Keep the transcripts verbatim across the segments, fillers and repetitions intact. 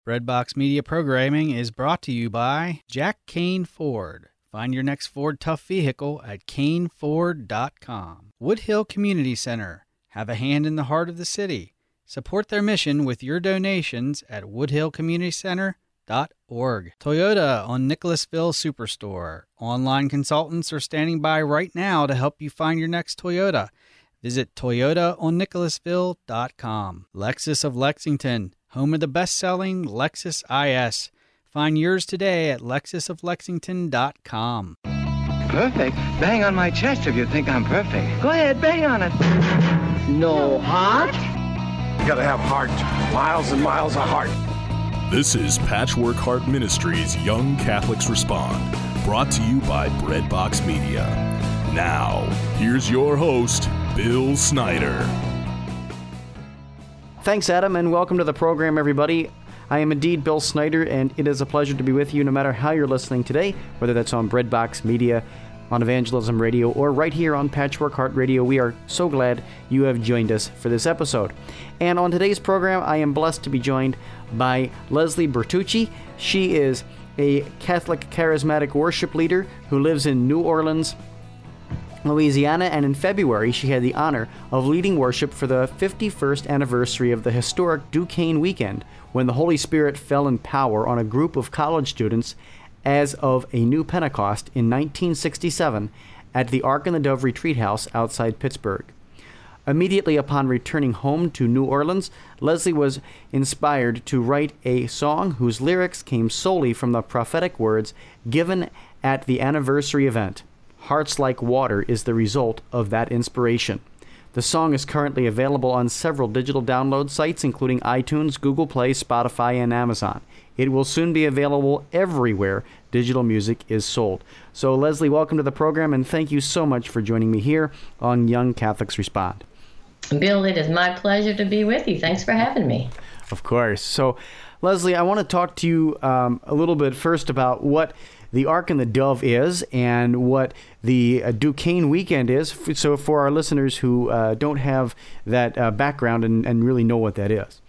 Breadbox Media programming is brought to you by Jack Kane Ford. Find your next Ford Tough vehicle at Kane Ford dot com. Woodhill Community Center. Have a hand in the heart of the city. Support their mission with your donations at woodhill community center dot org. Toyota on Nicholasville Superstore. Online consultants are standing by right now to help you find your next Toyota. Visit toyota on nicholasville dot com. Lexus of Lexington, home of the best-selling Lexus I S. Find yours today at lexus of lexington dot com. Perfect? Bang on my chest if you think I'm perfect. Go ahead, bang on it. No heart? You gotta have heart. Miles and miles of heart. This is Patchwork Heart Ministries Young Catholics Respond, brought to you by Breadbox Media. Now, here's your host, Bill Snyder. Thanks, Adam, and welcome to the program, everybody. I am indeed Bill Snyder, and it is a pleasure to be with you no matter how you're listening today, whether that's on Breadbox Media, on Evangelism Radio, or right here on Patchwork Heart Radio. We are so glad you have joined us for this episode. And on today's program, I am blessed to be joined by Leslie Bertucci. She is a Catholic charismatic worship leader who lives in New Orleans, Louisiana, and in February she had the honor of leading worship for the fifty-first anniversary of the historic Duquesne weekend, when the Holy Spirit fell in power on a group of college students as of a new Pentecost in nineteen sixty-seven at the Ark and the Dove Retreat House outside Pittsburgh. Immediately upon returning home to New Orleans, Leslie was inspired to write a song whose lyrics came solely from the prophetic words given at the anniversary event. Hearts Like Water is the result of that inspiration. The song is currently available on several digital download sites, including iTunes, Google Play, Spotify, and Amazon. It will soon be available everywhere digital music is sold. So, Leslie, welcome to the program, and thank you so much for joining me here on Young Catholics Respond. Bill, it is my pleasure to be with you. Thanks for having me. Of course. So, Leslie, I want to talk to you um, a little bit first about what the Ark and the Dove is and what the uh, Duquesne weekend is, so for our listeners who uh, don't have that uh, background and, and really know what that is.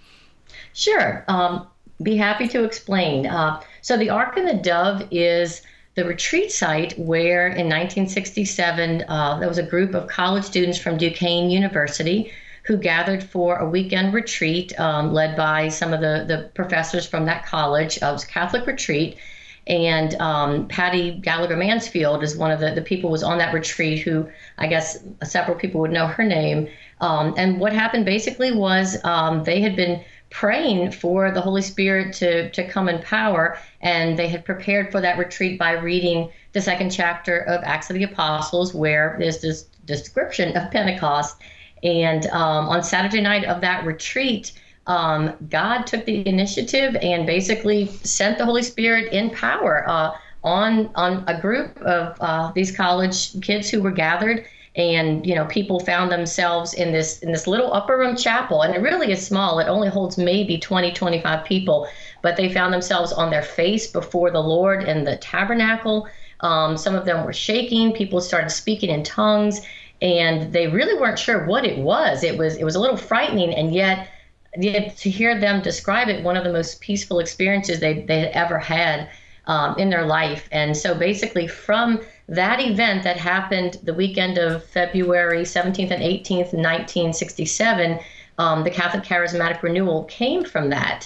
Sure. Um, be happy to explain. Uh, so the Ark and the Dove is the retreat site where in nineteen sixty-seven uh, there was a group of college students from Duquesne University who gathered for a weekend retreat um, led by some of the, the professors from that college. Uh, it was a Catholic retreat. And um, Patty Gallagher Mansfield is one of the, the people who was on that retreat who I guess several people would know her name. Um, and what happened basically was um, they had been praying for the Holy Spirit to, to come in power, and they had prepared for that retreat by reading the second chapter of Acts of the Apostles, where there's this description of Pentecost. And um, on Saturday night of that retreat, Um, God took the initiative and basically sent the Holy Spirit in power uh, on on a group of uh, these college kids who were gathered, and you know people found themselves in this in this little upper room chapel, and it really is small. It only holds maybe twenty, twenty-five people, but they found themselves on their face before the Lord in the tabernacle. Um, some of them were shaking. People started speaking in tongues, and they really weren't sure what it was. It was it was a little frightening, and yet. Yet to hear them describe it, one of the most peaceful experiences they they had ever had um, in their life. And so basically from that event that happened the weekend of February seventeenth and eighteenth, nineteen sixty-seven, um, the Catholic Charismatic Renewal came from that.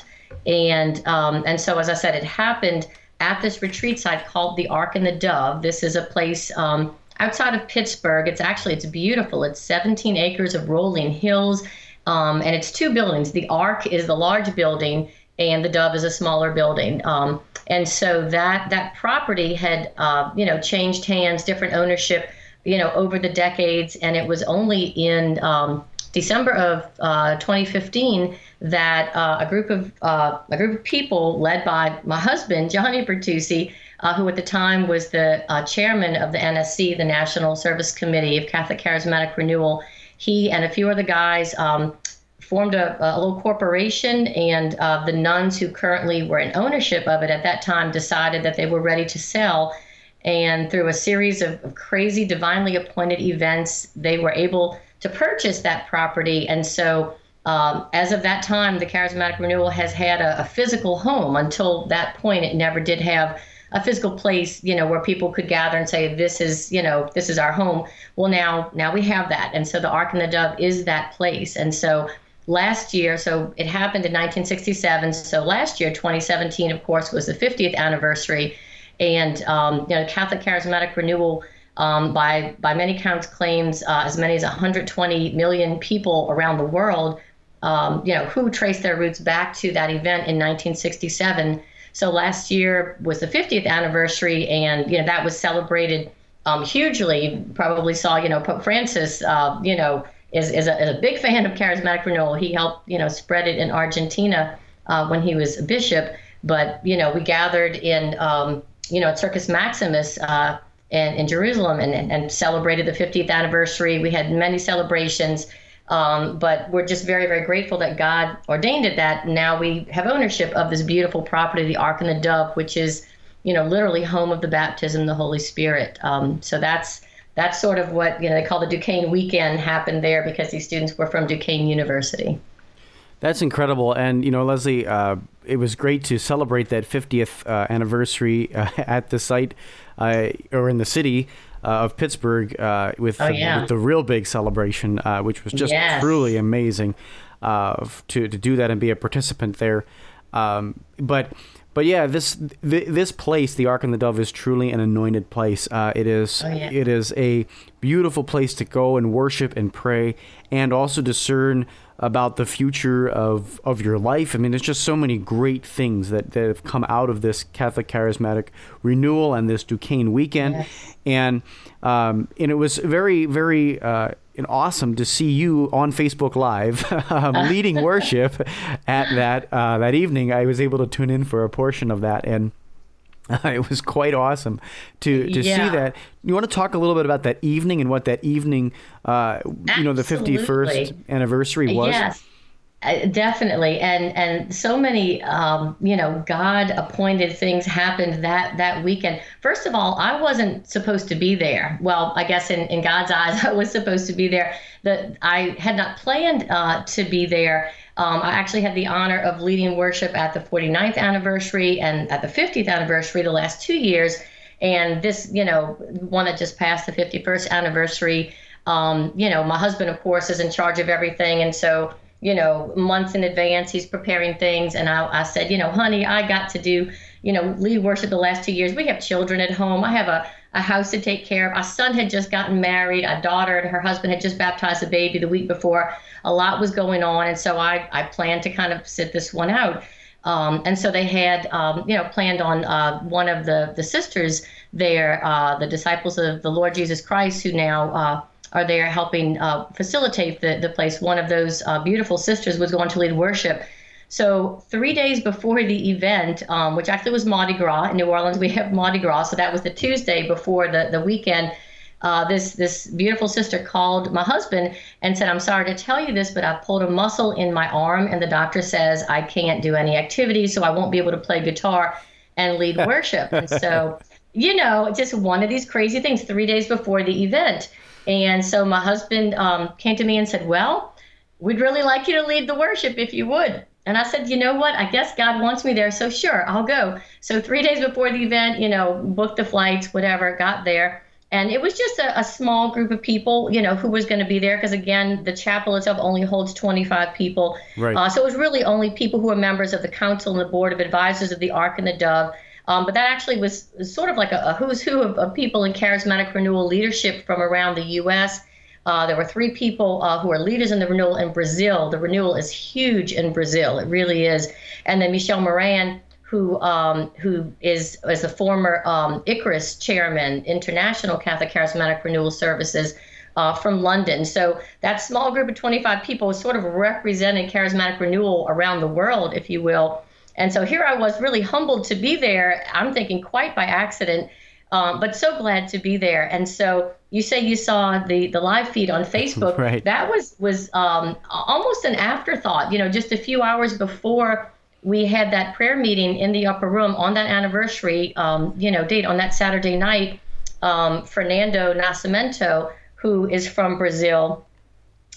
And um, and so, as I said, it happened at this retreat site called the Ark and the Dove. This is a place um, outside of Pittsburgh. It's actually, it's beautiful. It's seventeen acres of rolling hills. Um, and it's two buildings. The Ark is the large building, and the Dove is a smaller building. Um, and so that that property had, uh, you know, changed hands, different ownership, you know, over the decades. And it was only in um, December of uh, twenty fifteen that uh, a group of uh, a group of people led by my husband, Johnny Bertucci, uh, who at the time was the uh, chairman of the N S C, the National Service Committee of Catholic Charismatic Renewal. He and a few other guys um, formed a, a little corporation, and uh, the nuns who currently were in ownership of it at that time decided that they were ready to sell. And through a series of, of crazy, divinely appointed events, they were able to purchase that property. And so Um, as of that time, the Charismatic Renewal has had a, a physical home. Until that point, it never did have a physical place, you know, where people could gather and say, this is, you know, this is our home. Well, now, now we have that. And so the Ark and the Dove is that place. And so last year, so it happened in nineteen sixty-seven. So last year, twenty seventeen, of course, was the fiftieth anniversary. And, um, you know, Catholic Charismatic Renewal, um, by, by many counts, claims uh, as many as one hundred twenty million people around the world, um, you know, who trace their roots back to that event in nineteen sixty-seven. So last year was the fiftieth anniversary, and, you know, that was celebrated um, hugely. You probably saw, you know, Pope Francis, uh, you know, is, is, a, is a big fan of Charismatic Renewal. He helped, you know, spread it in Argentina uh, when he was a bishop. But, you know, we gathered in, um, you know, at Circus Maximus uh, in, in Jerusalem and, and celebrated the fiftieth anniversary. We had many celebrations. Um, but we're just very, very grateful that God ordained it, that now we have ownership of this beautiful property, the Ark and the Dove, which is, you know, literally home of the baptism, the Holy Spirit. Um, so that's that's sort of what, you know, they call the Duquesne weekend happened there, because these students were from Duquesne University. That's incredible. And, you know, Leslie, uh, it was great to celebrate that fiftieth uh, anniversary uh, at the site uh, or in the city Uh, of Pittsburgh uh, with, oh, the, yeah. with the real big celebration, uh, which was just yes. truly amazing uh, to to do that and be a participant there. Um, but but yeah, this th- this place, the Ark and the Dove, is truly an anointed place. Uh, it is oh, yeah. it is a beautiful place to go and worship and pray, and also discern about the future of, of your life. I mean, there's just so many great things that, that have come out of this Catholic Charismatic Renewal and this Duquesne weekend. Yes. And um, and it was very, very uh, awesome to see you on Facebook Live um, leading worship at that uh, that evening. I was able to tune in for a portion of that, and Uh, it was quite awesome to, to yeah. see that. You want to talk a little bit about that evening and what that evening, uh, you know, the fifty-first anniversary was? Yes, uh, definitely. And and so many, um, you know, God-appointed things happened that, that weekend. First of all, I wasn't supposed to be there. Well, I guess in, in God's eyes, I was supposed to be there. The, I had not planned uh, to be there. Um, I actually had the honor of leading worship at the forty-ninth anniversary and at the fiftieth anniversary the last two years. And this, you know, one that just passed, the fifty-first anniversary, um, you know, my husband, of course, is in charge of everything. And so, you know, months in advance, he's preparing things. And I, I said, you know, honey, I got to do, you know, lead worship the last two years. We have children at home. I have a, a house to take care of. Our son had just gotten married. Our daughter and her husband had just baptized a baby the week before. A lot was going on, and so I, I planned to kind of sit this one out. Um, and so they had, um, you know, planned on uh, one of the, the sisters there, uh, the disciples of the Lord Jesus Christ, who now uh, are there helping uh, facilitate the, the place. One of those uh, beautiful sisters was going to lead worship. So three days before the event, um, which actually was Mardi Gras, in New Orleans we have Mardi Gras, so that was the Tuesday before the, the weekend, Uh, this this beautiful sister called my husband and said, I'm sorry to tell you this, but I pulled a muscle in my arm, and the doctor says I can't do any activity, so I won't be able to play guitar and lead worship. And so, you know, just one of these crazy things three days before the event. And so my husband um, came to me and said, well, we'd really like you to lead the worship if you would. And I said, you know what, I guess God wants me there, so sure, I'll go. So three days before the event, you know, booked the flights, whatever, got there. And it was just a, a small group of people, you know, who was going to be there. Because, again, the chapel itself only holds twenty-five people. Right. Uh, so it was really only people who were members of the council and the board of advisors of the Ark and the Dove. Um, but that actually was sort of like a, a who's who of, of people in Charismatic Renewal leadership from around the U S Uh, there were three people uh, who are leaders in the renewal in Brazil. The renewal is huge in Brazil. It really is. And then Michel Moran, who um, who is is a former um, Icarus chairman, International Catholic Charismatic Renewal Services uh, from London. So that small group of twenty-five people was sort of representing Charismatic Renewal around the world, if you will. And so here I was, really humbled to be there. I'm thinking quite by accident, um, but so glad to be there. And so you say you saw the, the live feed on Facebook. Right. That was, was um, almost an afterthought, you know, just a few hours before we had that prayer meeting in the upper room on that anniversary, um, you know, date on that Saturday night. Um, Fernando Nascimento, who is from Brazil,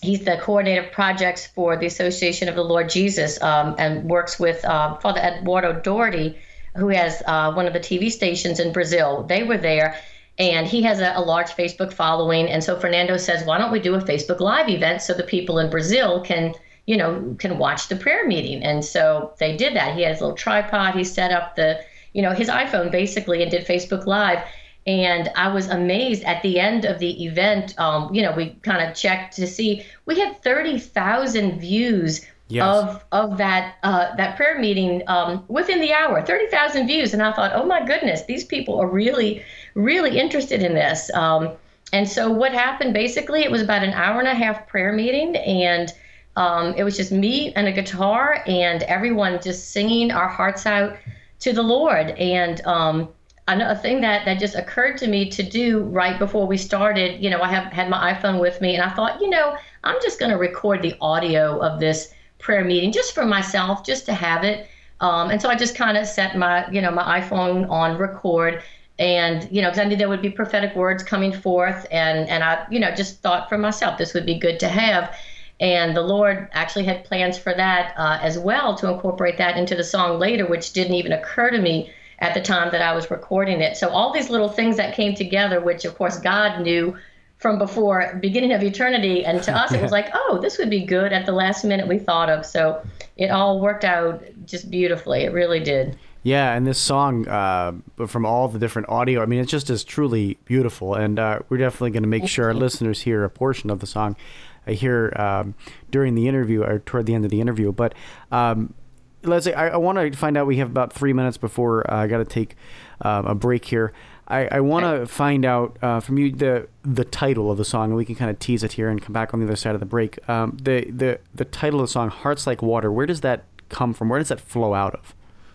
He's the coordinator of projects for the Association of the Lord Jesus, um, and works with uh, Father Eduardo Doherty, who has uh, one of the T V stations in Brazil. They were there, and he has a, a large Facebook following. And so Fernando says, why don't we do a Facebook Live event so the people in Brazil can, you know, can watch the prayer meeting? And so they did that. He had his little tripod. He set up the, you know, his iPhone basically and did Facebook Live. And I was amazed at the end of the event. Um, you know, we kind of checked to see we had thirty thousand views yes. of of that uh, that prayer meeting um, within the hour. thirty thousand views, and I thought, oh my goodness, these people are really, really interested in this. Um, and so what happened? Basically, it was about an hour and a half prayer meeting, and um, it was just me and a guitar, and everyone just singing our hearts out to the Lord. And um, a thing that, that just occurred to me to do right before we started, you know, I have had my iPhone with me, and I thought, you know, I'm just going to record the audio of this prayer meeting just for myself, just to have it. Um, and so I just kind of set my, you know, my iPhone on record, and, you know, because I knew there would be prophetic words coming forth, and, and I, you know, just thought for myself, this would be good to have. And the Lord actually had plans for that uh, as well, to incorporate that into the song later, which didn't even occur to me at the time that I was recording it. So all these little things that came together, which of course God knew from before beginning of eternity, and to us it was like, oh, this would be good at the last minute we thought of. So it all worked out just beautifully. It really did. Yeah, and this song, uh, from all the different audio, I mean, it just is truly beautiful. And uh, we're definitely going to make sure our listeners hear a portion of the song I hear um, during the interview, or toward the end of the interview. But um, Leslie, I, I want to find out, we have about three minutes before uh, I got to take uh, a break here. I, I want to find out uh, from you the the title of the song, and we can kind of tease it here and come back on the other side of the break. Um, the, the, the title of the song, Hearts Like Water, where does that come from? Where does that flow out of?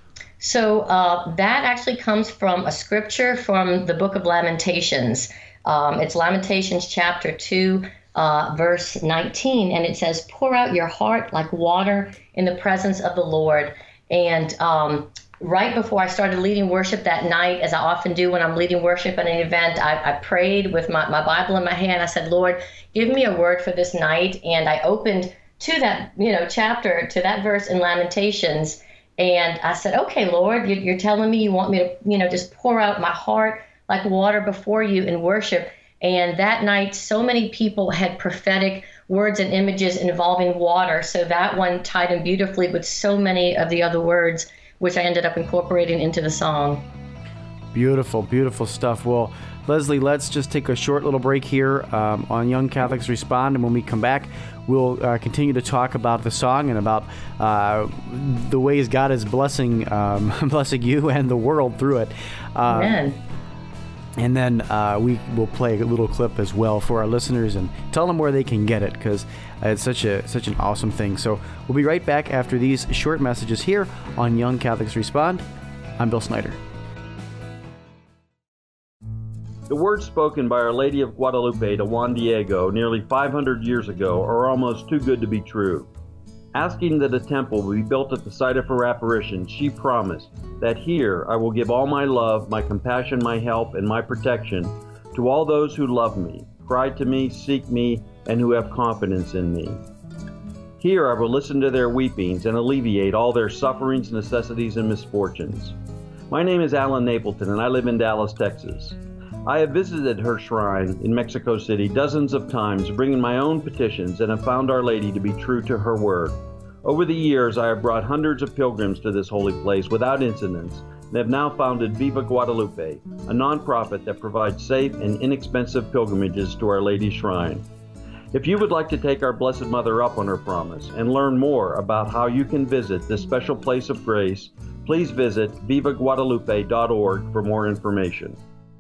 So uh, that actually comes from a scripture from the book of Lamentations. Um, it's Lamentations chapter two, uh, verse nineteen, and it says, pour out your heart like water in the presence of the Lord. And um, right before I started leading worship that night, as I often do when I'm leading worship at an event, I, I prayed with my, my Bible in my hand. I said, Lord, give me a word for this night. And I opened to that, you know, chapter, to that verse in Lamentations. And I said, okay, Lord, you're telling me you want me to, you know, just pour out my heart like water before you in worship. And that night, so many people had prophetic words and images involving water. So that one tied in beautifully with so many of the other words, which I ended up incorporating into the song. Beautiful, beautiful stuff. Well, Leslie, let's just take a short little break here um, on Young Catholics Respond. And when we come back, we'll uh, continue to talk about the song and about uh, the ways God is blessing um, blessing you and the world through it. Uh, Amen. And then uh, we will play a little clip as well for our listeners and tell them where they can get it, because it's such a such an awesome thing. So we'll be right back after these short messages here on Young Catholics Respond. I'm Bill Snyder. The words spoken by Our Lady of Guadalupe to Juan Diego nearly five hundred years ago are almost too good to be true. Asking that a temple be built at the site of her apparition, she promised that here I will give all my love, my compassion, my help, and my protection to all those who love me, cry to me, seek me, and who have confidence in me. Here I will listen to their weepings and alleviate all their sufferings, necessities, and misfortunes. My name is Alan Napleton, and I live in Dallas, Texas. I have visited her shrine in Mexico City dozens of times, bringing my own petitions, and have found Our Lady to be true to her word. Over the years, I have brought hundreds of pilgrims to this holy place without incidents, and have now founded Viva Guadalupe, a nonprofit that provides safe and inexpensive pilgrimages to Our Lady's shrine. If you would like to take our Blessed Mother up on her promise and learn more about how you can visit this special place of grace, please visit viva guadalupe dot org for more information.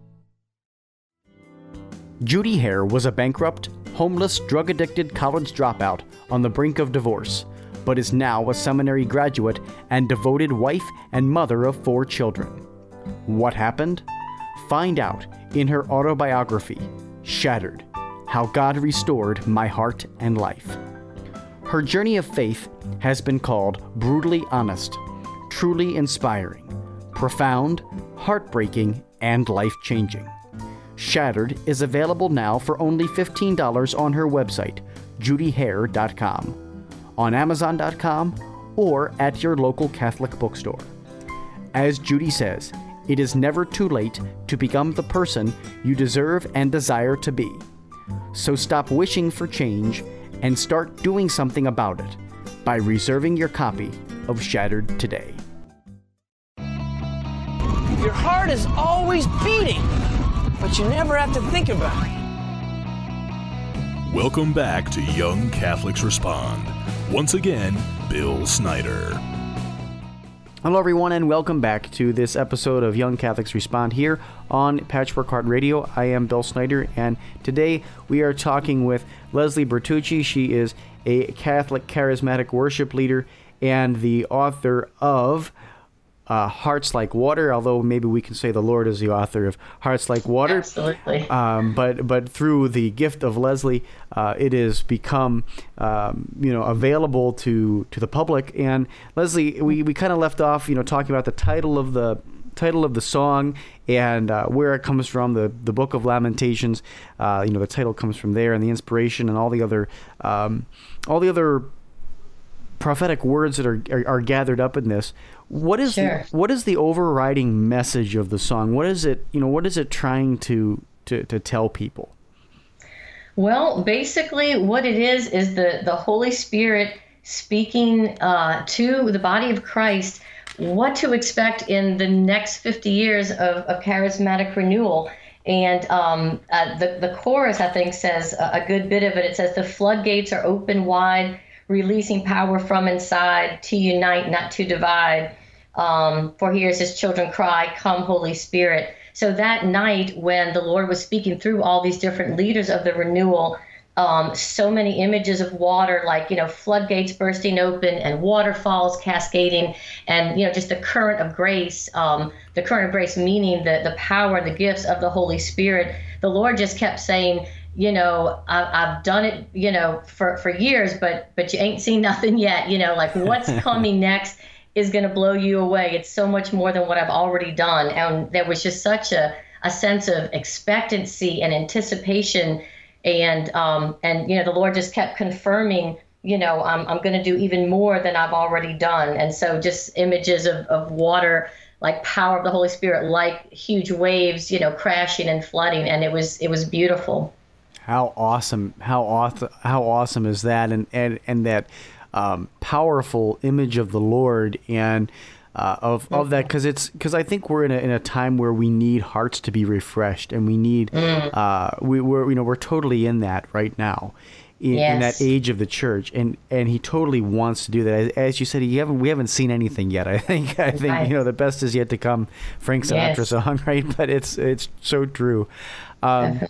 Judy Hare was a bankrupt, homeless, drug-addicted college dropout on the brink of divorce, but is now a seminary graduate and devoted wife and mother of four children. What happened? Find out in her autobiography, Shattered: How God Restored My Heart and Life. Her journey of faith has been called brutally honest, truly inspiring, profound, heartbreaking, and life-changing. Shattered is available now for only fifteen dollars on her website, judy hare dot com, on amazon dot com, or at your local Catholic bookstore. As Judy says, it is never too late to become the person you deserve and desire to be. So stop wishing for change and start doing something about it by reserving your copy of Shattered today. Your heart is always beating, but you never have to think about it. Welcome back to Young Catholics Respond. Once again, Bill Snyder. Hello, everyone, and welcome back to this episode of Young Catholics Respond here on Patchwork Heart Radio. I am Bill Snyder, and today we are talking with Leslie Bertucci. She is a Catholic charismatic worship leader and the author of uh, Hearts Like Water, although maybe we can say the Lord is the author of Hearts Like Water. Absolutely. Um, but but through the gift of Leslie, uh, it has become um, you know available to, to the public. And Leslie, we, we kind of left off you know talking about the title of the title of the song and uh, where it comes from, the the Book of Lamentations. Uh, you know the title comes from there, and the inspiration and all the other um, all the other prophetic words that are, are are gathered up in this. What is Sure. the, what is the overriding message of the song? What is it, you know, what is it trying to, to, to tell people? Well, basically what it is is the, the Holy Spirit speaking uh, to the body of Christ what to expect in the next fifty years of, of charismatic renewal. And um, uh, the, the chorus, I think, says a, a good bit of it. It says, the floodgates are open wide, releasing power from inside to unite, not to divide. Um, for here's his children cry, come, Holy Spirit. So that night when the Lord was speaking through all these different leaders of the renewal, um, so many images of water, like, you know, floodgates bursting open and waterfalls cascading, and, you know, just the current of grace, um, the current of grace, meaning the, the power, the gifts of the Holy Spirit. The Lord just kept saying, you know, I, I've done it, you know, for, for years, but but you ain't seen nothing yet. You know, like what's coming next is going to blow you away. It's so much more than what I've already done. And there was just such a, a sense of expectancy and anticipation. And, um, and you know, the Lord just kept confirming, you know, I'm, I'm going to do even more than I've already done. And so just images of, of water, like power of the Holy Spirit, like huge waves, you know, crashing and flooding. And it was it was beautiful. How awesome! How awesome! How awesome is that? And and and that um, powerful image of the Lord and uh, of of that, because it's because I think we're in a in a time where we need hearts to be refreshed, and we need mm. uh, we we're you know we're totally in that right now. In, yes. in that age of the church, and, and he totally wants to do that. As, as you said, he haven't we haven't seen anything yet. I think I think right. you know the best is yet to come. Frank Sinatra yes. song, right? But it's it's so true. Um,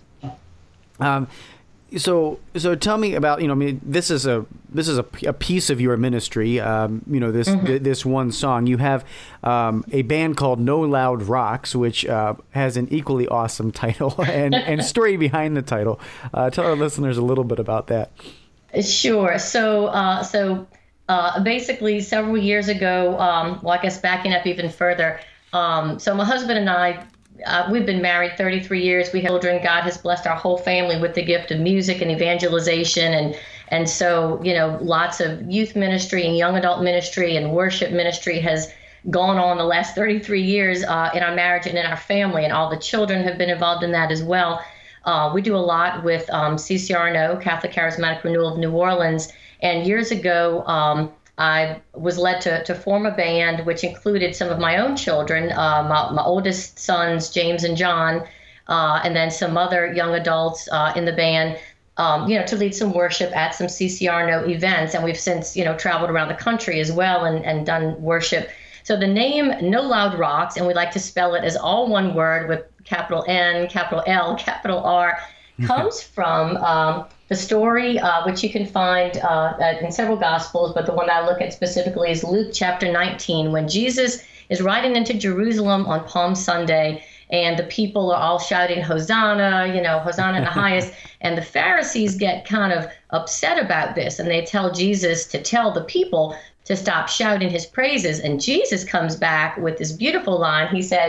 um, so so tell me about you know I mean this is a this is a, a piece of your ministry. Um, you know this mm-hmm. th- this one song. You have um, a band called No Loud Rocks, which uh, has an equally awesome title and and story behind the title. Uh, tell our listeners a little bit about that. Sure. So uh, so uh, basically, several years ago, um, well, I guess backing up even further. Um, so my husband and I. Uh, we've been married thirty-three years. We have children. God has blessed our whole family with the gift of music and evangelization. And and so, you know, lots of youth ministry and young adult ministry and worship ministry has gone on the last thirty-three years uh, in our marriage and in our family. And all the children have been involved in that as well. Uh, we do a lot with um, C C R N O, Catholic Charismatic Renewal of New Orleans. And years ago, um, I was led to, to form a band, which included some of my own children, uh, my, my oldest sons, James and John, uh, and then some other young adults uh, in the band, um, you know, to lead some worship at some C C R N O events. And we've since, you know, traveled around the country as well and, and done worship. So the name No Loud Rocks, and we like to spell it as all one word with capital N, capital L, capital R, comes from um, the story, uh, which you can find uh, in several Gospels, but the one I look at specifically is Luke chapter nineteen, when Jesus is riding into Jerusalem on Palm Sunday, and the people are all shouting, Hosanna, you know, Hosanna in the highest, and the Pharisees get kind of upset about this, and they tell Jesus to tell the people to stop shouting his praises, and Jesus comes back with this beautiful line. He says,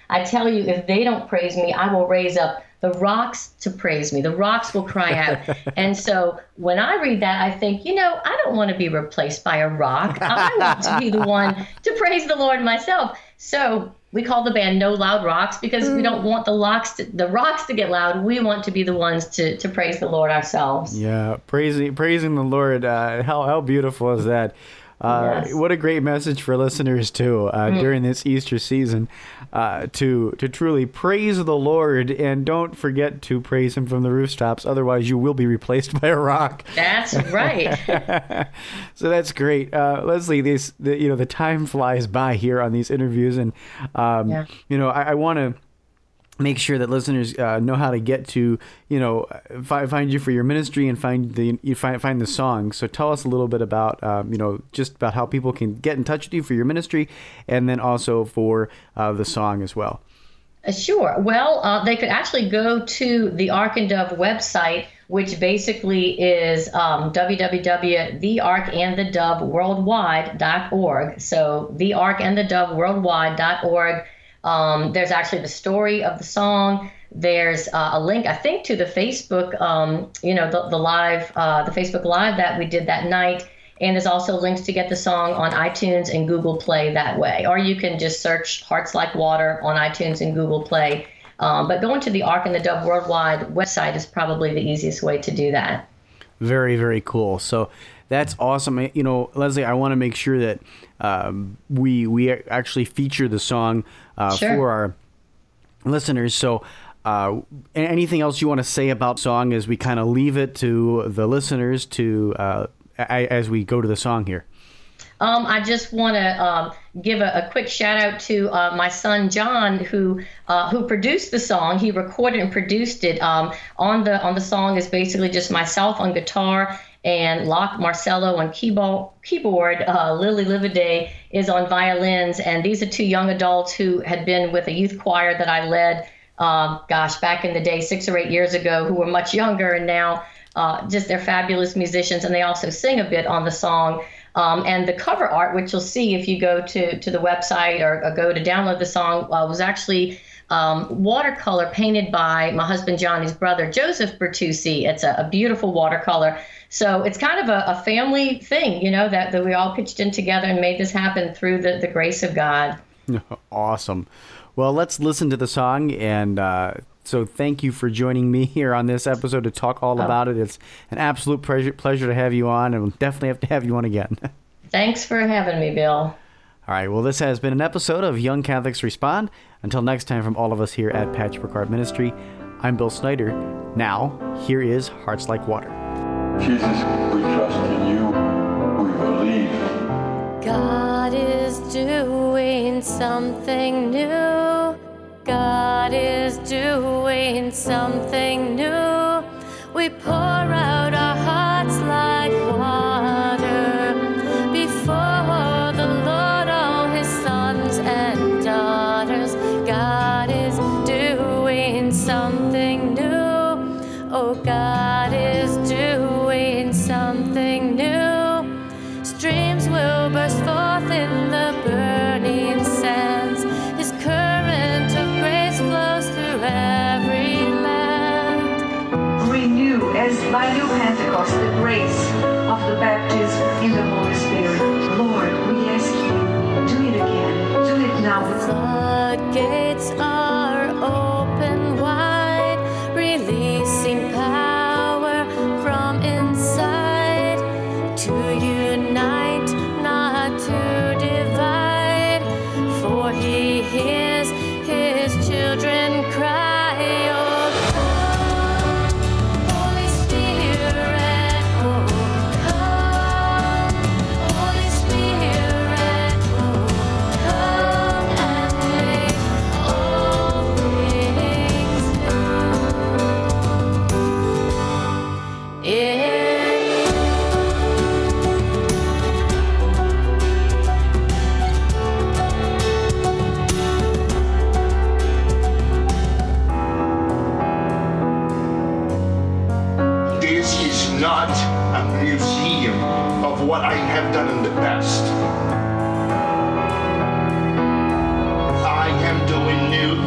I tell you, if they don't praise me, I will raise up the rocks to praise me. The rocks will cry out. And so when I read that, I think, you know, I don't want to be replaced by a rock. I want to be the one to praise the Lord myself. So we call the band No Loud Rocks because mm. we don't want the rocks to, the rocks to get loud. We want to be the ones to, to praise the Lord ourselves. Yeah, praising praising the Lord. Uh, how how beautiful is that? Uh, yes. What a great message for listeners too uh, mm. during this Easter season uh, to to truly praise the Lord, and don't forget to praise Him from the rooftops. Otherwise, you will be replaced by a rock. That's right. So that's great, uh, Leslie. This the, you know the time flies by here on these interviews, and um, yeah. you know I, I want to make sure that listeners uh, know how to get to, you know, fi- find you for your ministry and find the you find find the song. So tell us a little bit about, um, you know, just about how people can get in touch with you for your ministry, and then also for uh, the song as well. Uh, sure. Well, uh, they could actually go to the Ark and Dove website, which basically is um, w w w dot the ark and the dove worldwide dot org. So the ark and the dove worldwide dot org. Um, there's actually the story of the song. There's uh, a link, I think, to the Facebook, um, you know, the, the live, uh, the Facebook Live that we did that night. And there's also links to get the song on iTunes and Google Play that way. Or you can just search Hearts Like Water on iTunes and Google Play. Um, but going to the Ark and the Dove Worldwide website is probably the easiest way to do that. Very, very cool. So that's awesome. You know, Leslie, I want to make sure that um, we we actually feature the song uh, sure. for our listeners. So uh, anything else you want to say about song as we kind of leave it to the listeners to uh, as we go to the song here? Um, I just want to um, give a, a quick shout out to uh, my son John, who uh, who produced the song. He recorded and produced it. Um, on the on the song is basically just myself on guitar and Locke Marcello on keyboard. Keyboard. Uh, Lily Livaday is on violins, and these are two young adults who had been with a youth choir that I led. Uh, gosh, back in the day, six or eight years ago, who were much younger, and now uh, just they're fabulous musicians, and they also sing a bit on the song. Um, and the cover art, which you'll see if you go to, to the website or, or go to download the song, uh, was actually um, watercolor painted by my husband Johnny's brother, Joseph Bertucci. It's a, a beautiful watercolor. So it's kind of a, a family thing, you know, that, that we all pitched in together and made this happen through the, the grace of God. Awesome. Well, let's listen to the song. And uh, so thank you for joining me here on this episode to talk all oh. about it. It's an absolute pleasure, pleasure to have you on, and we'll definitely have to have you on again. Thanks for having me, Bill. All right. Well, this has been an episode of Young Catholics Respond. Until next time, from all of us here at Patchwork Heart Ministry, I'm Bill Snyder. Now, here is Hearts Like Water. Jesus, we trust in you. We believe. God is doing something new. God is doing something new. We pour out our hearts like water before the Lord, all His sons and daughters. God is doing something new. Oh, God is doing something new. Streams will burst forth in the burning sands. His current of grace flows through every land. Renew as by new Pentecost the grace of the baptism in the Holy Spirit. Lord, we ask you, do it again. Do it now. Floodgates are open wide, releasing power from inside to unite, not to divide. For He hears His children cry, oh come, Holy Spirit, oh come, Holy Spirit, oh come and make all things new. In This is not a museum of what I have done in the past. I am doing new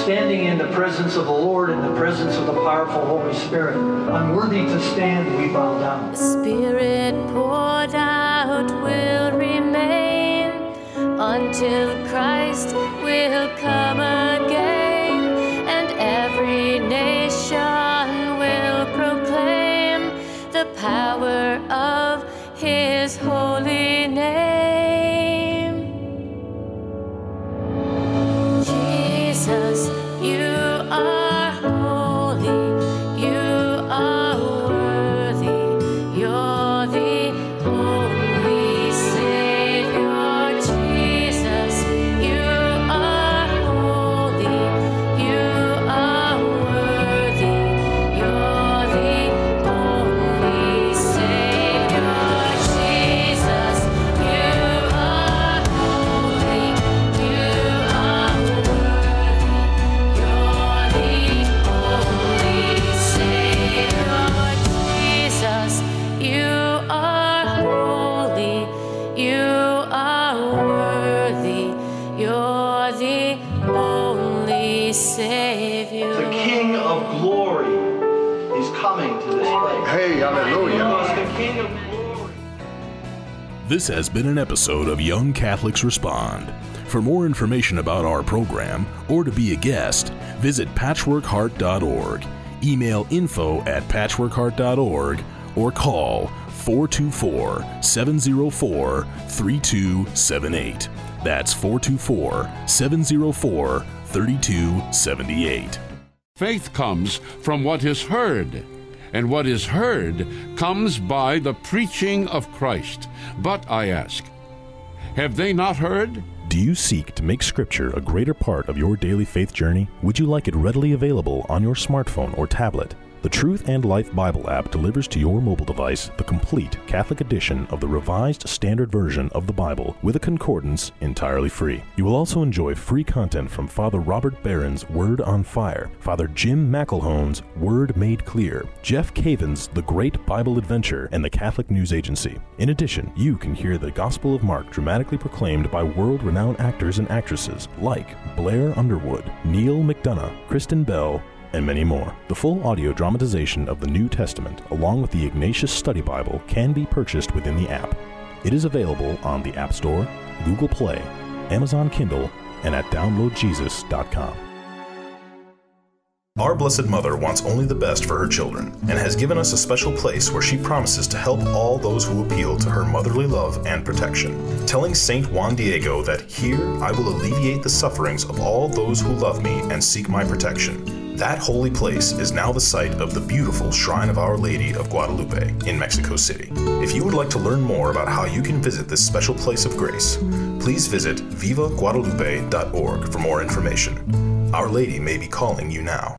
standing in the presence of the Lord, in the presence of the powerful Holy Spirit. Unworthy to stand, we bow down. The Spirit poured out will remain until Christ will come again, and every nation will proclaim the power of His holy name. Jesus, you are holy, you are worthy, you're the only Savior. Jesus, you are holy, you are worthy, you're the only Savior. Jesus, you are holy, you are worthy, you're the only Savior. Jesus, you are holy, you are worthy, you're the only Savior. The King of glory is coming to this place. Hey, hallelujah. Because the King of glory. This has been an episode of Young Catholics Respond. For more information about our program or to be a guest, visit patchwork heart dot org, email info at patchwork heart dot org, or call four two four, seven zero four, three two seven eight. That's four two four, seven zero four, three two seven eight. Faith comes from what is heard, and what is heard comes by the preaching of Christ. But I ask, have they not heard? Do you seek to make Scripture a greater part of your daily faith journey? Would you like it readily available on your smartphone or tablet? The Truth and Life Bible app delivers to your mobile device the complete Catholic edition of the Revised Standard Version of the Bible with a concordance entirely free. You will also enjoy free content from Father Robert Barron's Word on Fire, Father Jim McElhone's Word Made Clear, Jeff Caven's The Great Bible Adventure, and the Catholic News Agency. In addition, you can hear the Gospel of Mark dramatically proclaimed by world-renowned actors and actresses like Blair Underwood, Neil McDonough, Kristen Bell, and many more. The full audio dramatization of the New Testament, along with the Ignatius Study Bible, can be purchased within the app. It is available on the App Store, Google Play, Amazon Kindle, and at download jesus dot com. Our Blessed Mother wants only the best for her children and has given us a special place where she promises to help all those who appeal to her motherly love and protection. Telling Saint Juan Diego that here I will alleviate the sufferings of all those who love me and seek my protection. That holy place is now the site of the beautiful Shrine of Our Lady of Guadalupe in Mexico City. If you would like to learn more about how you can visit this special place of grace, please visit viva guadalupe dot org for more information. Our Lady may be calling you now.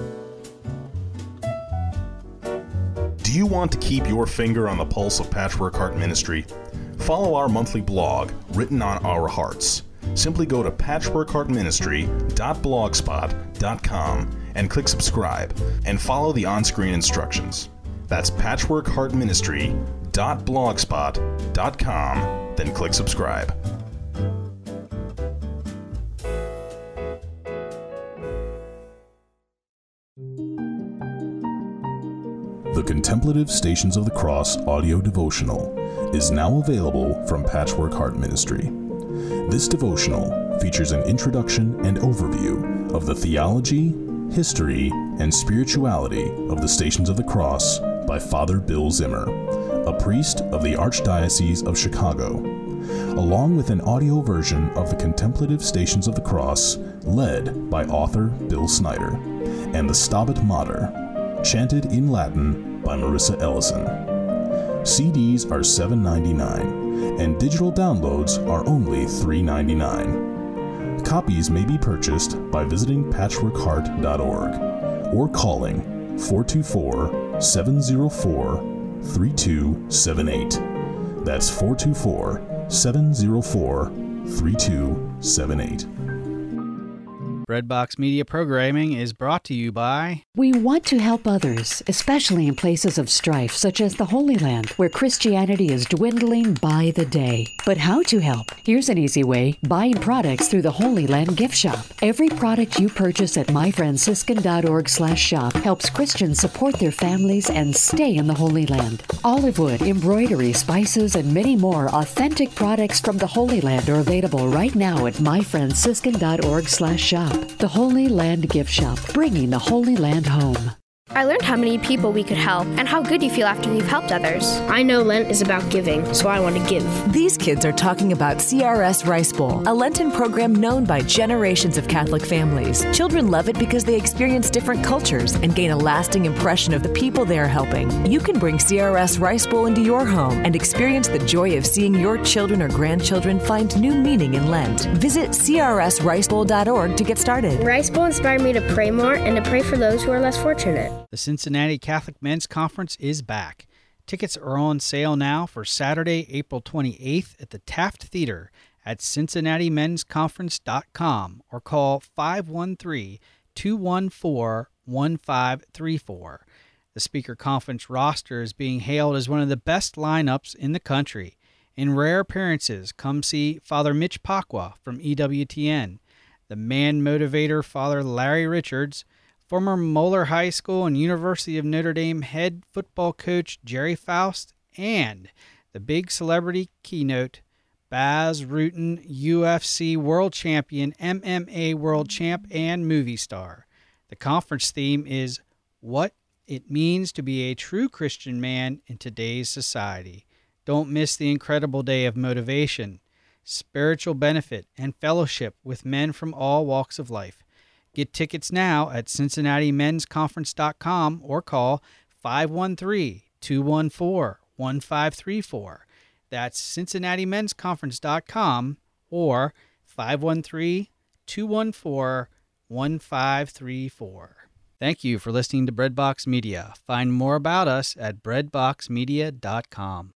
Do you want to keep your finger on the pulse of Patchwork Heart Ministry? Follow our monthly blog, Written on Our Hearts. Simply go to patchwork heart ministry dot blogspot dot com and click subscribe, and follow the on-screen instructions. That's patchwork heart ministry dot blogspot dot com, then click subscribe. The Contemplative Stations of the Cross audio devotional is now available from Patchwork Heart Ministry. This devotional features an introduction and overview of the theology, history, and spirituality of the Stations of the Cross by Father Bill Zimmer, a priest of the Archdiocese of Chicago, along with an audio version of the Contemplative Stations of the Cross led by author Bill Snyder, and the Stabat Mater, chanted in Latin by Marissa Ellison. C Ds are seven dollars and ninety-nine cents, and digital downloads are only three dollars and ninety-nine cents. Copies may be purchased by visiting patchwork heart dot org or calling four two four, seven zero four, three two seven eight. That's four two four, seven zero four, three two seven eight. Breadbox Media programming is brought to you by... We want to help others, especially in places of strife, such as the Holy Land, where Christianity is dwindling by the day. But how to help? Here's an easy way. Buying products through the Holy Land gift shop. Every product you purchase at my franciscan dot org slash shop helps Christians support their families and stay in the Holy Land. Olive wood, embroidery, spices, and many more authentic products from the Holy Land are available right now at my franciscan dot org slash shop. The Holy Land Gift Shop, bringing the Holy Land home. I learned how many people we could help and how good you feel after you've helped others. I know Lent is about giving, so I want to give. These kids are talking about C R S Rice Bowl, a Lenten program known by generations of Catholic families. Children love it because they experience different cultures and gain a lasting impression of the people they are helping. You can bring C R S Rice Bowl into your home and experience the joy of seeing your children or grandchildren find new meaning in Lent. Visit C R S rice bowl dot org to get started. Rice Bowl inspired me to pray more and to pray for those who are less fortunate. The Cincinnati Catholic Men's Conference is back. Tickets are on sale now for Saturday, April twenty-eighth at the Taft Theater at cincinnati men's conference dot com or call five one three, two one four, one five three four. The speaker conference roster is being hailed as one of the best lineups in the country. In rare appearances, come see Father Mitch Pacwa from E W T N, the man motivator Father Larry Richards, former Moeller High School and University of Notre Dame head football coach Jerry Faust, and the big celebrity keynote, Baz Rutten, U F C world champion, M M A world champ, and movie star. The conference theme is What It Means to Be a True Christian Man in Today's Society. Don't miss the incredible day of motivation, spiritual benefit, and fellowship with men from all walks of life. Get tickets now at cincinnati men's conference dot com or call five one three, two one four, one five three four. That's cincinnati men's conference dot com or five one three, two one four, one five three four. Thank you for listening to Breadbox Media. Find more about us at breadbox media dot com.